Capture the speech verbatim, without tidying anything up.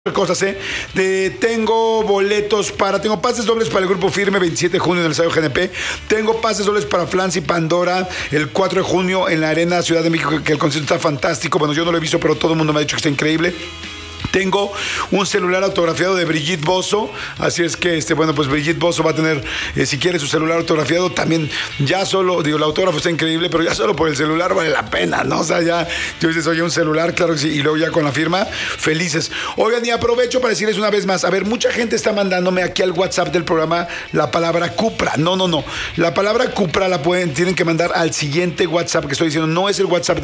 Cosas, ¿eh? De, tengo boletos para, tengo pases dobles para el Grupo Firme veintisiete de junio en el Estadio G N P, tengo pases dobles para Flans y Pandora el cuatro de junio en la Arena Ciudad de México, que el concierto está fantástico. Bueno, yo no lo he visto, pero todo el mundo me ha dicho que está increíble. Tengo un celular autografiado de Brigitte Bosso, así es que, este, bueno, pues Brigitte Bosso va a tener, eh, si quiere su celular autografiado, también ya solo, digo, el autógrafo está increíble, pero ya solo por el celular vale la pena, ¿no? O sea, ya, tú dices, oye, un celular, claro que sí, y luego ya con la firma, felices. Oigan, y aprovecho para decirles una vez más, a ver, mucha gente está mandándome aquí al WhatsApp del programa la palabra Cupra. No, no, no, la palabra Cupra la pueden, tienen que mandar al siguiente WhatsApp que estoy diciendo, no es el WhatsApp de